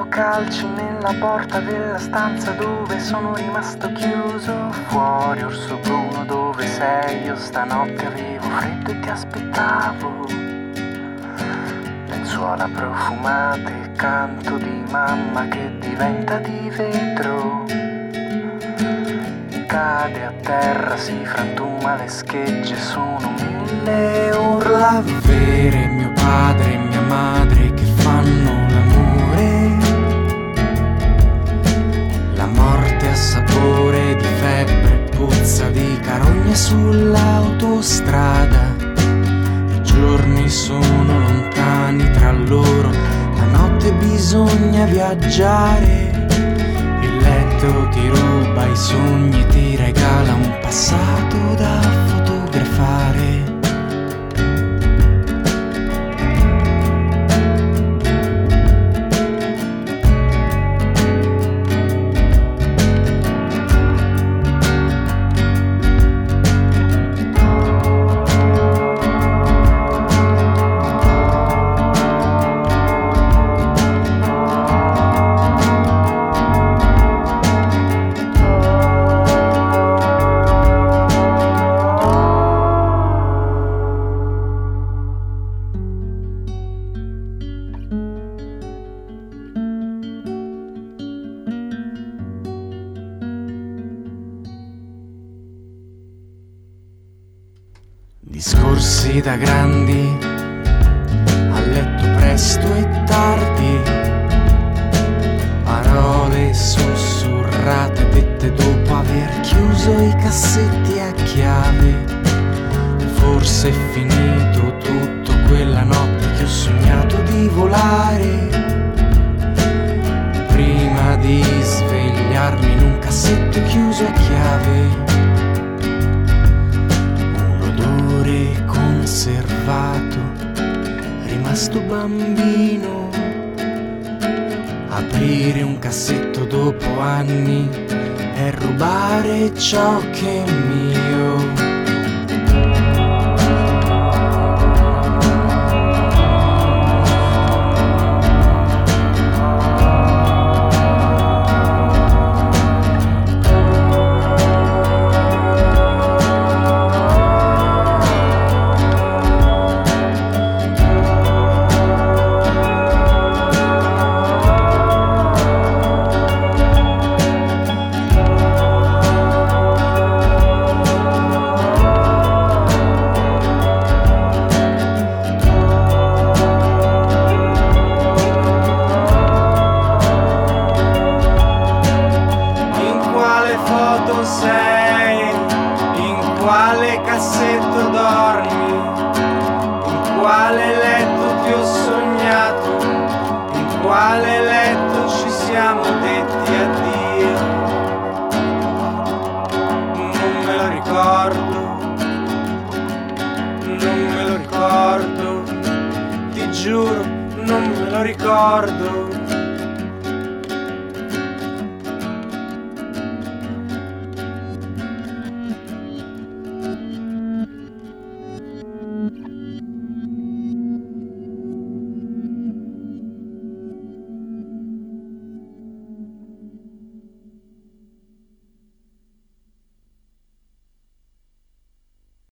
sento calci nella porta della stanza dove sono rimasto chiuso. Fuori orso bruno, dove sei? Io stanotte avevo freddo e ti aspettavo. Lenzuola profumate, canto di mamma che diventa di vetro. Cade a terra, si frantuma, le schegge sono 1000 urla. Vere mio padre e mia madre che fanno l'amore. La morte ha sapore di febbre, puzza di carogne sull'autostrada. I giorni sono lontani tra loro, la notte bisogna viaggiare. Il letto ti ruba i sogni e ti regala un passato da fotografare. Discorsi da grandi, a letto presto e tardi, parole sussurrate dette dopo aver chiuso i cassetti a chiave. Forse è finito tutto quella notte che ho sognato di volare, prima di svegliarmi in un cassetto chiuso a chiave. Conservato, rimasto bambino, aprire un cassetto dopo anni e rubare ciò che è mio. Non me lo ricordo,